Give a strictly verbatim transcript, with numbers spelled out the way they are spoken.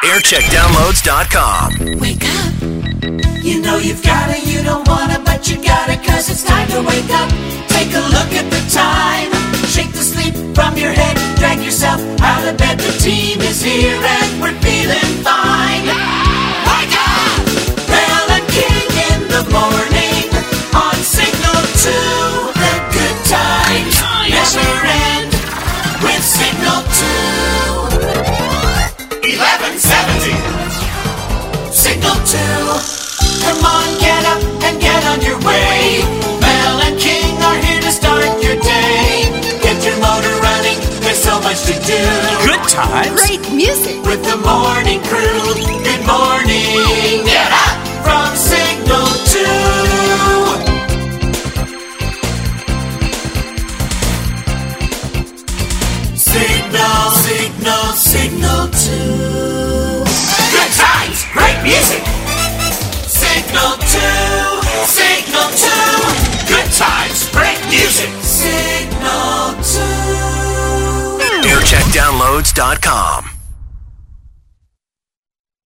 air check downloads dot com. Wake up. You know you've gotta, you don't wanna, but you gotta, cause it's time to wake up. Take a look at the time. Shake the sleep from your head. Drag yourself out of bed. The team is here and we're feeling fine. Wake up! Mel and King in the morning on Signal two. The good times never end with Signal two. eleven seventy. Signal two. Come on, get up and get on your way. Mel and King are here to start your day. Get your motor running, there's so much to do. Good times. Great music. With the morning crew. Good morning. Get up from Signal two. Signal, Signal, Signal two. Good times, great music. Signal two, Signal two. Good times, great music. Signal two. air check downloads dot com.